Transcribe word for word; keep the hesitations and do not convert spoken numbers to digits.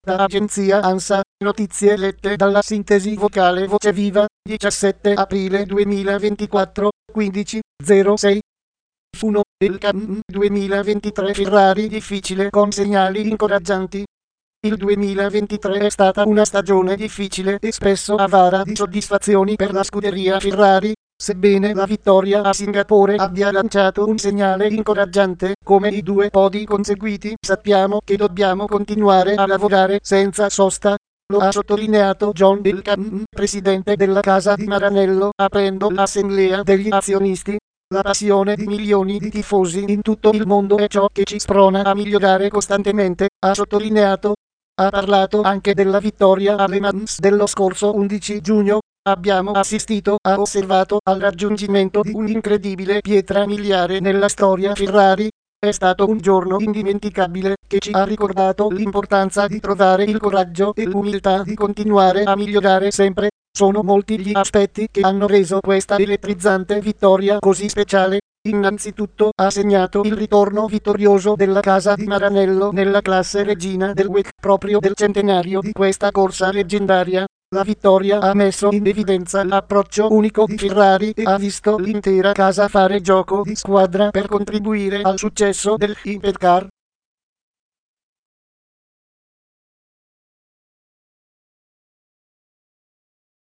Da agenzia ANSA, notizie lette dalla sintesi vocale Voce Viva, diciassette aprile duemilaventiquattro, quindici zero sei. uno. Il C A M duemilaventitré Ferrari difficile con segnali incoraggianti. Il duemilaventitré è stata una stagione difficile e spesso avara di soddisfazioni per la scuderia Ferrari, sebbene la vittoria a Singapore abbia lanciato un segnale incoraggiante, come i due podi conseguiti. Sappiamo che dobbiamo continuare a lavorare senza sosta. Lo ha sottolineato John Del Cam, presidente della casa di Maranello, aprendo l'assemblea degli azionisti. La passione di milioni di tifosi in tutto il mondo è ciò che ci sprona a migliorare costantemente, ha sottolineato. Ha parlato anche della vittoria a Le Mans dello scorso undici giugno. Abbiamo assistito, ha osservato, al raggiungimento di un'incredibile pietra miliare nella storia Ferrari. È stato un giorno indimenticabile, che ci ha ricordato l'importanza di trovare il coraggio e l'umiltà di continuare a migliorare sempre. Sono molti gli aspetti che hanno reso questa elettrizzante vittoria così speciale. Innanzitutto ha segnato il ritorno vittorioso della casa di Maranello nella classe regina del W E C, proprio del centenario di questa corsa leggendaria. La vittoria ha messo in evidenza l'approccio unico di Ferrari e ha visto l'intera casa fare gioco di squadra per contribuire al successo del Hypercar.